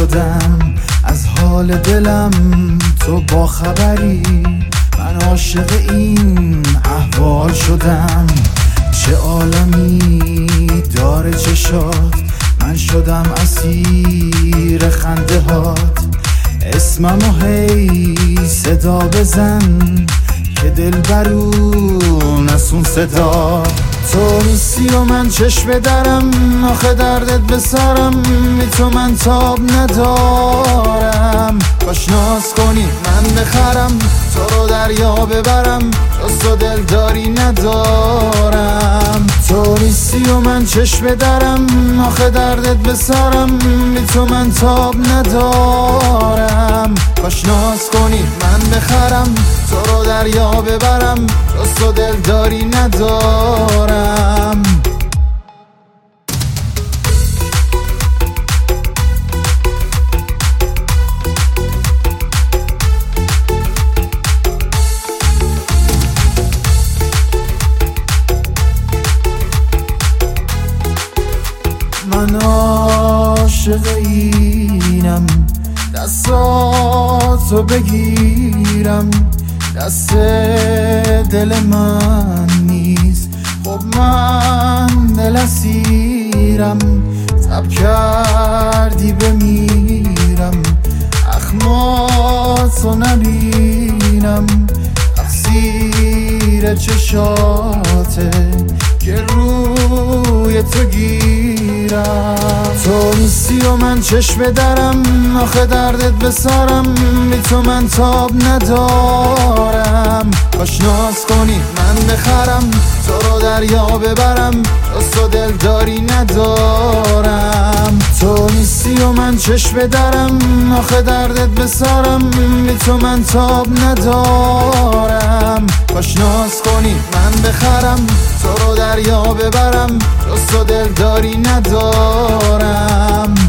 شدم از حال دلم، تو با خبری، من عاشق این احوال شدم. چه عالمی داره چشات، من شدم اسیر خنده هات. اسممو هی صدا بزن که دل برون نسون صدا. تو نیستی و من چشم درم، آخه دردت به سرم، بی تو من تاب ندارم. کاش ناز کنی من بخرم، تو رو دریا ببرم، جز تو دلداری ندارم. تو نیستی و من چشم درم، آخه دردت به سرم، بی تو من تاب ندارم. کاش ناز کنی من بخرم، تو رو دریا ببرم، جز تو دلداری ندارم. من عاشق اینم، دستاتو بگیرم، دست دل من نیست. خب من دل اسیرم، تب کردی بمیرم، اخماتو نبینم، تقصیر چشاته که روی تو گیرم. تو نیستی و من چشم درم، آخه دردت به سرم، بی تو من تاب ندارم. کاش ناز کنی من بخرم، تو رو دریا ببرم، جز تو دلداری ندارم. تو نیستی و من چشم درم، آخه دردت به سرم، بی تو من تاب ندارم. کاش ناز کنی من بخرم، تو رو دریا ببرم، جز تو دلداری ندارم.